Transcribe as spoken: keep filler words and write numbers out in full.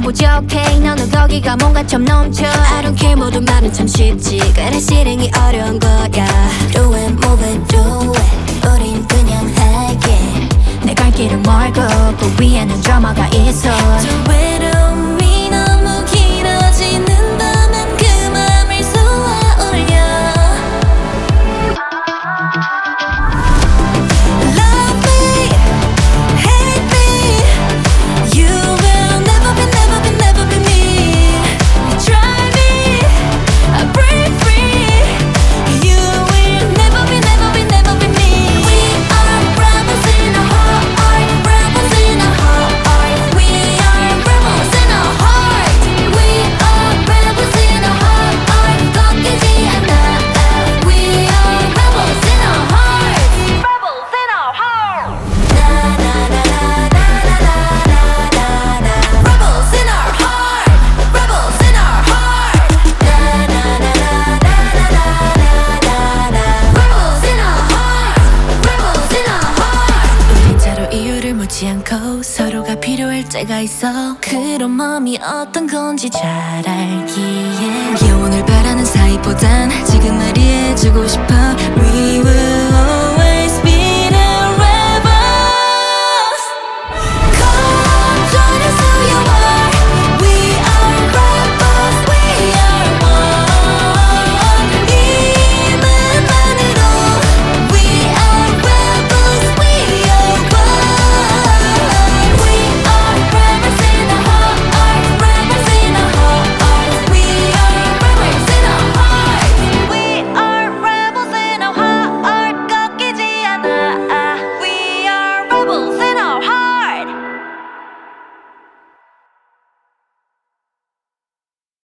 부족해 너는 거기가 뭔가 좀 넘쳐 I don't care 모두 말은 참 쉽지 그래 실행이 어려운 거야 Do it, move it, do it 우린 그냥 할게 내 갈 길은 멀고 그 위에는 드라마가 있어 저 외로움이 너무 길어지는다면 그 맘을 쏘아 올려 Love me, hate me You will never be, never be, never be me Try me, break free You will never be, never be, never be me We are rebels in our heart Rebels in our heart We are rebels in our heart We are rebels in our heart 꺾이지 않아 We are rebels in our heart Rebels in our heart Rebels in our heart Rebels in our heart Rebels in our heart Rebels in our heart 우린 서로 이유를 묻지 않고 서로가 필요할 때가 있어 그런 마음이 어떤 건지 잘 알기에 영원을 바라는 사이보단 지금 날 이해해주고 싶어 We will